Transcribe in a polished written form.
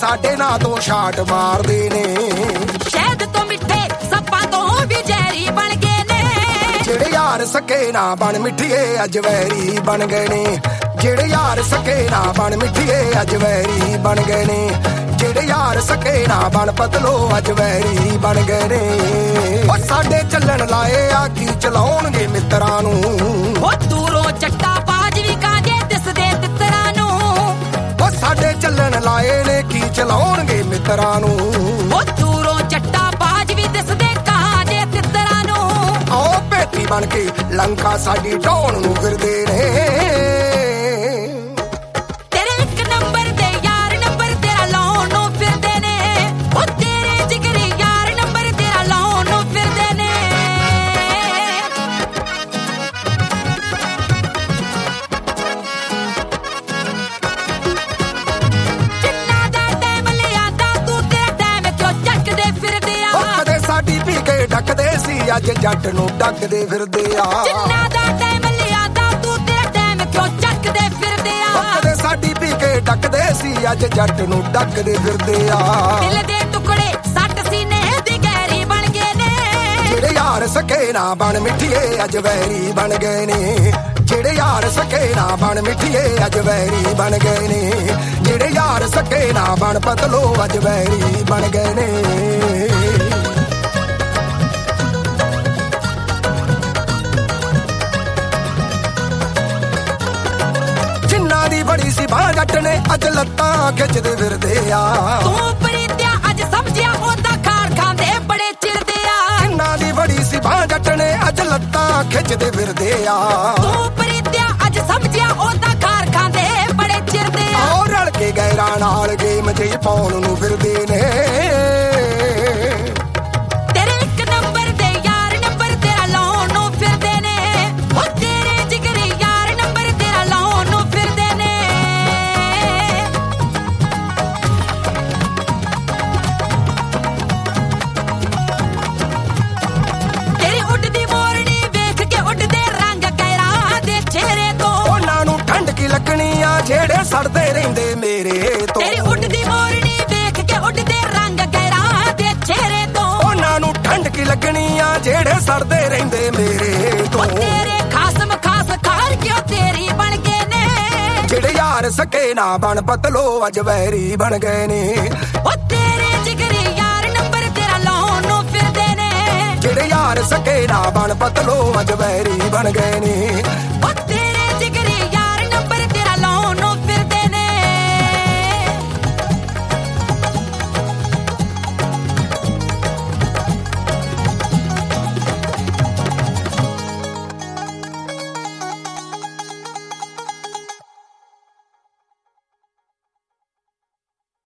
ਸਾਡੇ ਨਾਂ ਤੋਂ ਛਾਟ ਮਾਰਦੇ ਨੇ। ਸ਼ਹਿਦ ਤੋਂ ਮਿੱਠੇ ਸੱਪਾਂ ਤੋਂ ਵੀ ਜ਼ਹਿਰੀ ਬਣ ਗਏ ਨੇ। ਜਿਹੜੇ ਯਾਰ ਸਕੇ ਨਾ ਬਣ ਮਿੱਠੀਏ ਅੱਜ ਵੈਰੀ ਬਣ ਗਏ ਨੇ। ਜਿਹੜੇ ਯਾਰ ਸਕੇ ਨਾ ਬਣ ਮਿੱਠੀਏ ਅੱਜ ਵੈਰੀ ਬਣ ਗਏ ਨੇ। ਜਿਹੜੇ ਯਾਰ ਸਕੇ ਨਾ ਬਣ ਪਤਲੋ ਅੱਜ ਵੈਰੀ ਬਣ ਗਏ ਨੇ। ਉਹ ਸਾਡੇ ਚੱਲਣ ਲਾਏ ਆ ਕੀ ਚਲਾਉਣਗੇ ਮਿੱਤਰਾਂ ਨੂੰ। ਉਹ ਦੂਰੋਂ ਚੱਟਾ ਬਾਜ ਵੀ ਕਾਂਜੇ ਦਿਸਦੇ ਤਿੱਤਰਾਂ ਨੂੰ। ਉਹ ਸਾਡੇ ਚੱਲਣ ਲਾਏ ਨੇ ਕੀ ਚਲਾਉਣਗੇ ਮਿੱਤਰਾਂ ਨੂੰ। ਉਹ ਦੂਰੋਂ ਚੱਟਾ ਬਾਜ ਵੀ ਦਿਸਦੇ ਕਾਂਜੇ ਤਿੱਤਰਾਂ ਨੂੰ। ਆਓ ਭੇਤੀ ਬਣ ਕੇ ਲੰਕਾ ਸਾਡੀ ਢਾਉਣ ਨੂੰ ਫਿਰਦੇ ਨੇ। ਡੱਕਦੇ ਸੀ ਅੱਜ ਜੱਟ ਨੂੰ ਡੱਕਦੇ ਫਿਰਦੇ ਆ। ਜਿੰਨਾ ਦਾ ਟਾਈਮ ਲਿਆਦਾ ਤੂੰ ਤੇਰਾ ਟਾਈਮ ਕਿਉਂ ਚੱਕਦੇ ਫਿਰਦੇ ਆ। ਕਦੇ ਸਾਡੀ ਪੀ ਕੇ ਡੱਕਦੇ ਸੀ ਅੱਜ ਜੱਟ ਨੂੰ ਡੱਕਦੇ ਫਿਰਦੇ ਆ। ਦਿਲ ਦੇ ਟੁਕੜੇ ਸੱਟ ਸੀਨੇ ਦੀ ਗਹਿਰੀ ਬਣ ਗਏ ਨੇ। ਜਿਹੜੇ ਯਾਰ ਸਕੇ ਨਾ ਬਣ ਮਿੱਠੀਏ ਅੱਜ ਵੈਰੀ ਬਣ ਗਏ ਨੇ। ਜਿਹੜੇ ਯਾਰ ਸਕੇ ਨਾ ਬਣ ਮਿੱਠੀਏ ਅੱਜ ਵੈਰੀ ਬਣ ਗਏ ਨੇ। ਜਿਹੜੇ ਯਾਰ ਸਕੇ ਨਾ ਬਣ ਪਤਲੋ ਅੱਜ ਵੈਰੀ ਬਣ ਗਏ ਨੇ। ਦੀ ਬੜੀ ਸੀ ਬਾਹ ਜੱਟ ਨੇ ਅੱਜ ਲੱਤਾਂ ਖਿੱਚਦੇ ਫਿਰਦੇ ਆ। ਤੂੰ ਪ੍ਰੀਤਿਆ ਅੱਜ ਸਮਝਿਆ ਉਹਦਾ ਖਾਣ ਖਾਂਦੇ ਬੜੇ ਚਿਰਦੇ ਆ। ਜਿੰਨਾ ਦੀ ਬੜੀ ਸੀ ਬਾਹ ਜੱਟ ਨੇ ਅੱਜ ਲੱਤਾਂ ਖਿੱਚਦੇ ਫਿਰਦੇ ਆ। ਤੂੰ ਪ੍ਰੀਤਿਆ ਅੱਜ ਸਮਝਿਆ ਉਹਦਾ ਖਾਣ ਖਾਂਦੇ ਬੜੇ ਚਿਰਦੇ ਆ। ਉਹ ਰਲ ਕੇ ਗੈਰਾਂ ਨਾਲ ਗੇਮ ਜਿਹੀ ਪਾਉਣ ਨੂੰ ਫਿਰਦੇ ਨੇ। ਤੇਰੇ ਇੱਕ ਨੰਬਰ ਦੇ ਯਾਰ ਨੰਬਰ ਤੇਰਾ ਲਾਉਣ ਨੂੰ ਫਿਰਦੇ ਨੇ। ਉਹ ਤੇਰੇ ਜਿਗਰੀ ਯਾਰ ਨੰਬਰ ਤੇਰਾ ਲਾਉਣ ਨੂੰ ਫਿਰਦੇ ਨੇ। ਤੇਰੀ ਉੱਡਦੀ ਮੋਰਨੀ ਵੇਖ ਕੇ ਉੱਡਦੇ ਰੰਗ ਗੈਰਾਂ ਦੇ ਚਿਹਰੇ ਤੋਂ। ਉਹਨਾਂ ਨੂੰ ਠੰਡ ਕੀ ਲੱਗਣੀ ਆ ਜਿਹੜੇ ਸੜਦੇ ਰਹਿੰਦੇ ਮੇਰੇ ਤੋਂ। ਤੇਰੀ ਉੱਡਦੀ ਮੋਰਨੀ ਵੇਖ ਕੇ ਉੱਡਦੇ ਰੰਗ ਗੈਰਾਂ ਦੇ ਚਿਹਰੇ ਤੋਂ। ਉਹਨਾਂ ਨੂੰ ਠੰਡ ਕੀ ਲੱਗਣੀ ਆ ਜਿਹੜੇ ਸੜਦੇ ਰਹਿੰਦੇ ਮੇਰੇ ਤੋਂ। ਤੇਰੇ ਖਾਸਮ ਖਾਸ ਖਾਰ ਕਿਉਂ ਤੇਰੀ ਬਣ ਗਏ ਨੇ। ਜਿਹੜੇ ਯਾਰ ਸਕੇ ਨਾ ਬਣ ਪਤਲੋ ਅੱਜ ਵੈਰੀ ਬਣ ਗਏ ਨੇ। ਉਹ ਤੇਰੇ ਜਿਗਰੀ ਯਾਰ ਨੰਬਰ ਤੇਰਾ ਲਾਉਣ ਨੂੰ ਫਿਰਦੇ ਨੇ। ਜਿਹੜੇ ਯਾਰ ਸਕੇ ਨਾ ਬਣ ਪਤਲੋ ਅੱਜ ਵੈਰੀ ਬਣ ਗਏ ਨੇ।